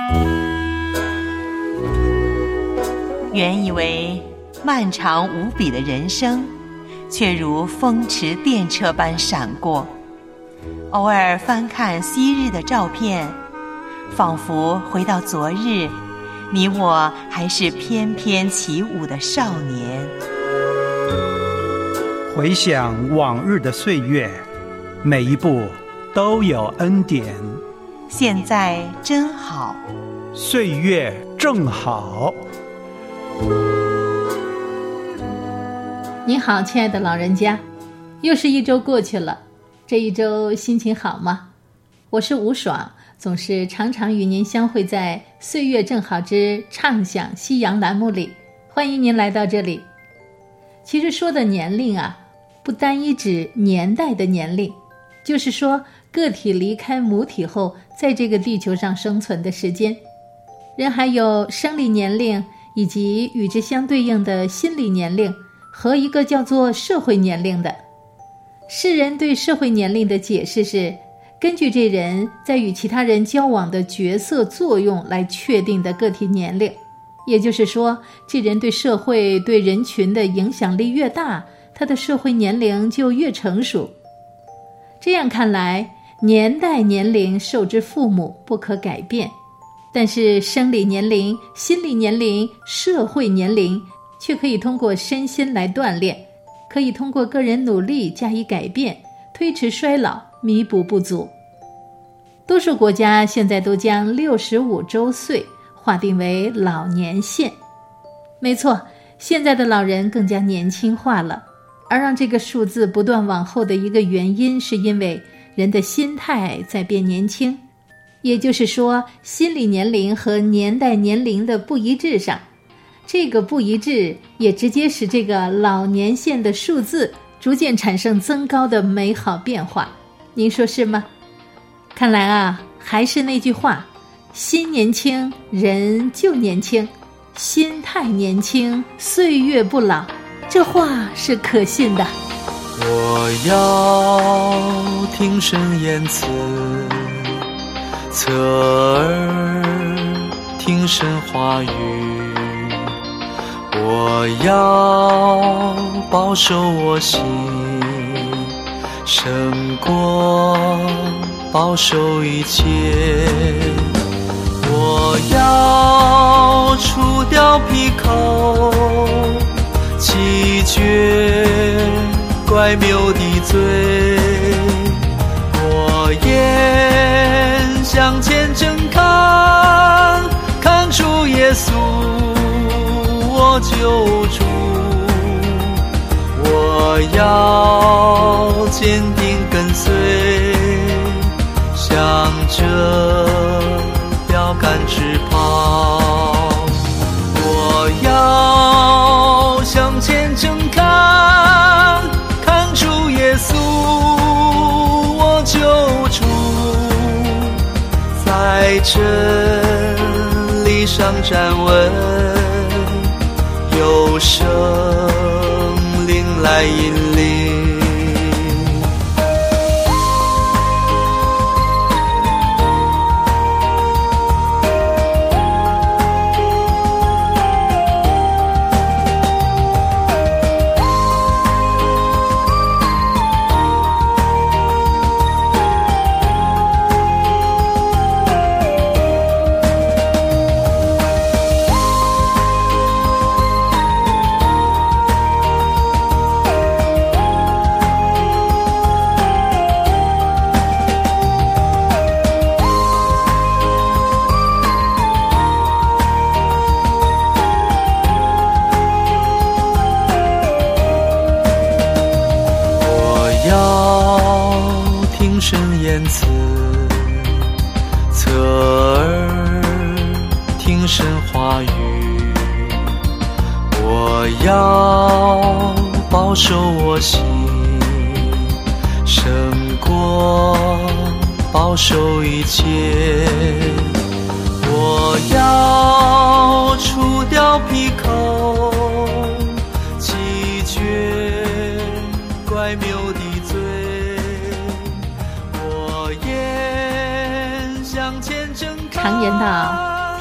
原以为漫长无比的人生，却如风驰电掣般闪过。偶尔翻看昔日的照片，仿佛回到昨日，你我还是翩翩起舞的少年。 回想往日的岁月，每一步都有恩典。 现在真好， 岁月正好。 您好，亲爱的老人家，又是一周过去了，这一周心情好吗？我是吴爽，总是常常与您相会在岁月正好之畅想夕阳栏目里，欢迎您来到这里。其实说的年龄啊，不单一指年代的年龄，就是说个体离开母体后在这个地球上生存的时间。人还有生理年龄以及与之相对应的心理年龄和一个叫做社会年龄的。世人对社会年龄的解释是根据这人在与其他人交往的角色作用来确定的个体年龄，也就是说，这人对社会对人群的影响力越大，他的社会年龄就越成熟。这样看来，年代年龄受之父母，不可改变，但是生理年龄、心理年龄、社会年龄却可以通过身心来锻炼，可以通过个人努力加以改变，推迟衰老，弥补不足。多数国家现在都将65周岁划定为老年线。没错，现在的老人更加年轻化了，而让这个数字不断往后的一个原因，是因为人的心态在变年轻。也就是说，心理年龄和年代年龄的不一致上，这个不一致也直接使这个老年线的数字逐渐产生增高的美好变化。您说是吗？看来啊，还是那句话，心年轻人就年轻，心态年轻岁月不老，这话是可信的。 我要听神言辞，侧耳听神话语，我要保守我心，胜过保守一切。我要除掉闭口弃绝怪谬的罪，我眼向前睁开，看出耶稣我救主，我要坚定跟随，向着标杆直跑，我要向前睁开，看出耶稣我救主，在真理上站稳，有圣灵来引领。言辞，侧耳听神话语，我要保守我心，胜过保守一切。我要除掉闭口弃绝怪谬的罪，我眼向前睁开。 常言道，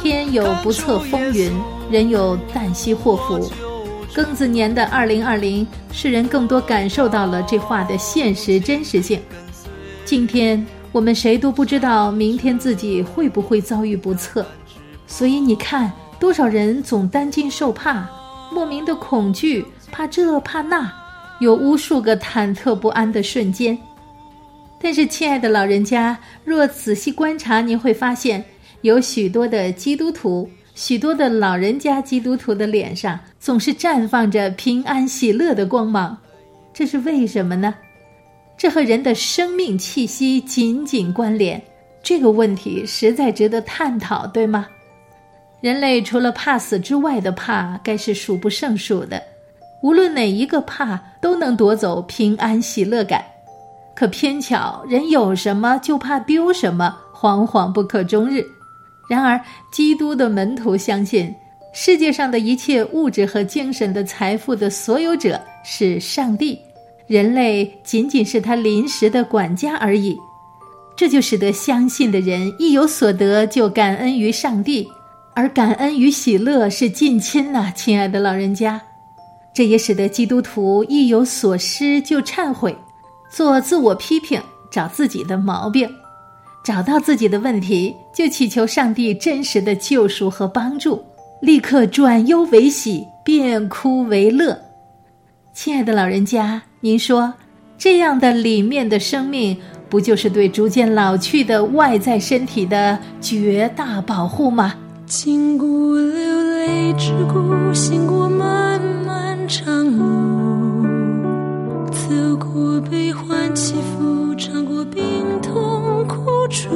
天有不测风云，人有旦夕祸福。庚子年的2020，世人更多感受到了这话的现实真实性。今天我们谁都不知道明天自己会不会遭遇不测，所以你看，多少人总担惊受怕，莫名的恐惧，怕这怕那，有无数个忐忑不安的瞬间。但是亲爱的老人家，若仔细观察，您会发现有许多的基督徒，许多的老人家基督徒的脸上总是绽放着平安喜乐的光芒。这是为什么呢？这和人的生命气息紧紧关联，这个问题实在值得探讨，对吗？人类除了怕死之外的怕，该是数不胜数的，无论哪一个怕都能夺走平安喜乐感。可偏巧人有什么就怕丢什么，惶惶不可终日。然而基督的门徒相信，世界上的一切物质和精神的财富的所有者是上帝，人类仅仅是他临时的管家而已。这就使得相信的人一有所得就感恩于上帝，而感恩与喜乐是近亲呐，亲爱的老人家。这也使得基督徒一有所失就忏悔，做自我批评，找自己的毛病，找到自己的问题，就祈求上帝真实的救赎和帮助，立刻转忧为喜，变哭为乐。亲爱的老人家，您说这样的里面的生命，不就是对逐渐老去的外在身体的绝大保护吗？ 经过流泪之谷，行过漫漫长路，走过悲欢起伏，尝过病痛苦楚，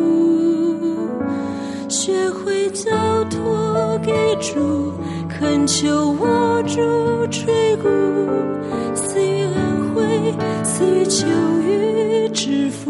学会交托给主，恳求握住垂顾，赐予恩惠，赐予求予之福。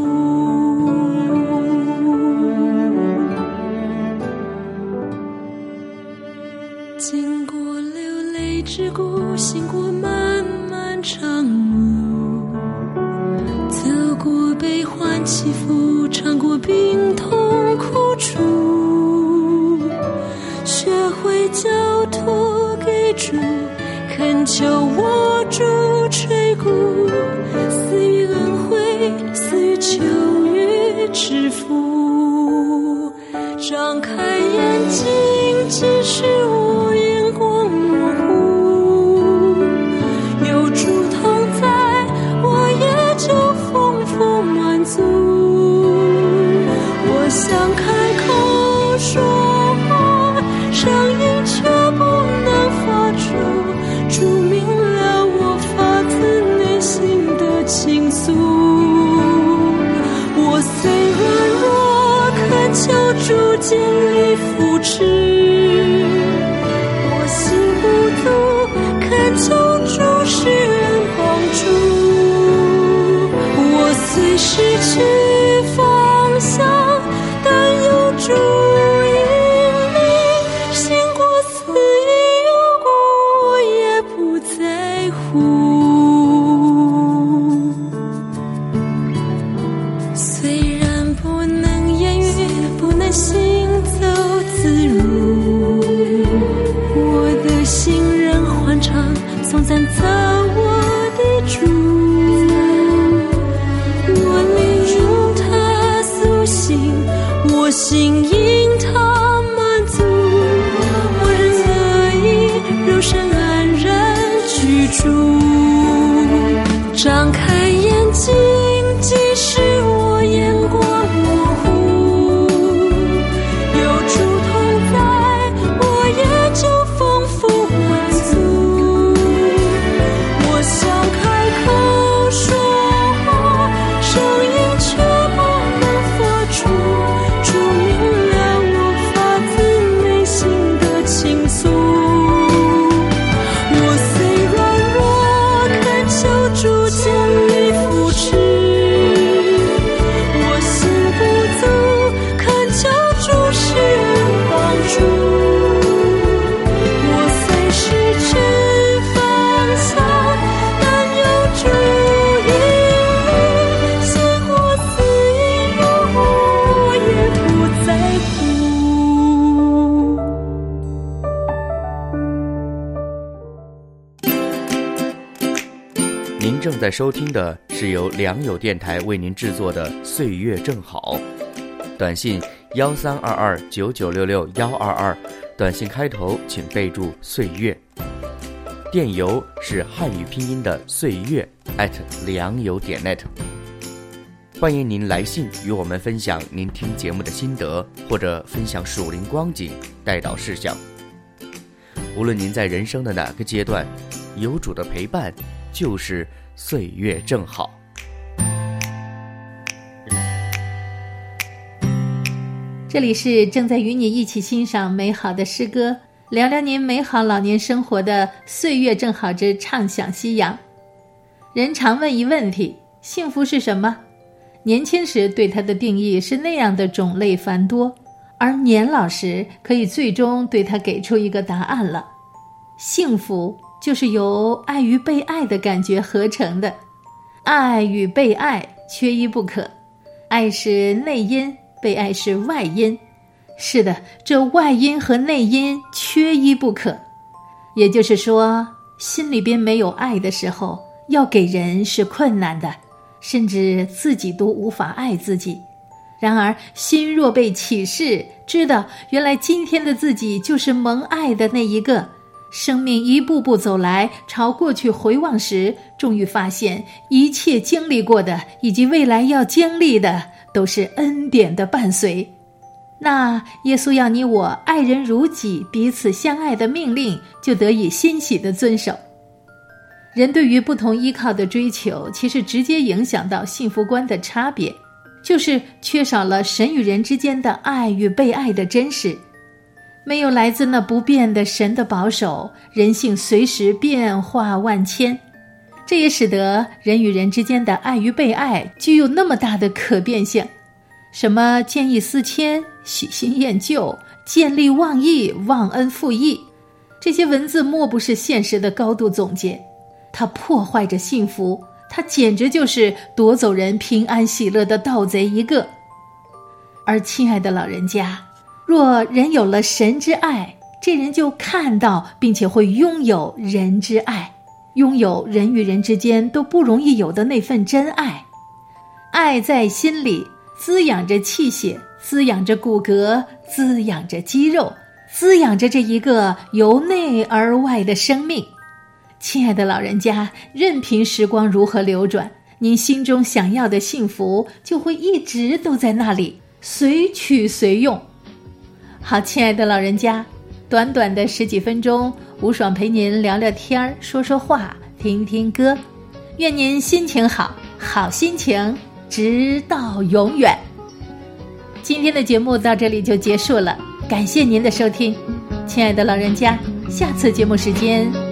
经过流泪之谷，行过漫漫长路，走过悲欢起伏，尝过病痛苦楚，学会交托给主，恳求握住垂顾，赐予恩惠，赐予求予之福。张开眼睛，即使我眼光模糊，有主同在，我也就丰富满足。我想开口说话，声音却不能发出，注明了我发自内心的倾诉。我虽软弱，恳求主尽力扶持，我心不足，恳求主施恩帮助。我虽失去方向，但有主引领，行过死荫幽谷，我也不在乎。虽然不能言语，不能行走自如，我的心仍欢唱，颂赞造我的主。我灵因他苏醒，我心因他满足，我仍乐意肉身安然居住。张开眼睛，即使我眼光模糊，有主同在，我也就丰富满足。我想开口说话，声音却不能发出，注明了我发自内心的倾诉。我虽软弱，恳求主建立在收听的是由良友电台为您制作的岁月正好，短信132299662122，短信开头请备注岁月，电邮是汉语拼音的岁月良友.net。欢迎您来信与我们分享您听节目的心得，或者分享属灵光景、代祷事项。无论您在人生的哪个阶段，有主的陪伴就是岁月正好。 这里是正在与你一起欣赏美好的诗歌，聊聊您美好老年生活的岁月正好之畅想夕阳。人常问一问题，幸福是什么？年轻时对它的定义是那样的种类繁多，而年老时可以最终对它给出一个答案了。幸福就是由爱与被爱的感觉合成的，爱与被爱缺一不可，爱是内因，被爱是外因。是的，这外因和内因缺一不可。也就是说，心里边没有爱的时候，要给人是困难的，甚至自己都无法爱自己。然而心若被启示，知道原来今天的自己就是蒙爱的那一个，生命一步步走来，朝过去回望时，终于发现一切经历过的以及未来要经历的都是恩典的伴随。那耶稣要你我爱人如己，彼此相爱的命令就得以欣喜地遵守。人对于不同依靠的追求，其实直接影响到幸福观的差别，就是缺少了神与人之间的爱与被爱的真实。没有来自那不变的神的保守，人性随时变化万千，这也使得人与人之间的爱与被爱具有那么大的可变性。什么见异思迁、喜新厌旧、见利忘义、忘恩负义，这些文字莫不是现实的高度总结。它破坏着幸福，它简直就是夺走人平安喜乐的盗贼一个。而亲爱的老人家，若人有了神之爱，这人就看到并且会拥有人之爱，拥有人与人之间都不容易有的那份真爱。爱在心里，滋养着气血，滋养着骨骼，滋养着肌肉，滋养着这一个由内而外的生命。亲爱的老人家，任凭时光如何流转，您心中想要的幸福就会一直都在那里，随取随用。好，亲爱的老人家，短短的10几分钟，吴爽陪您聊聊天，说说话，听听歌。愿您心情好，好心情直到永远。今天的节目到这里就结束了，感谢您的收听。亲爱的老人家，下次节目时间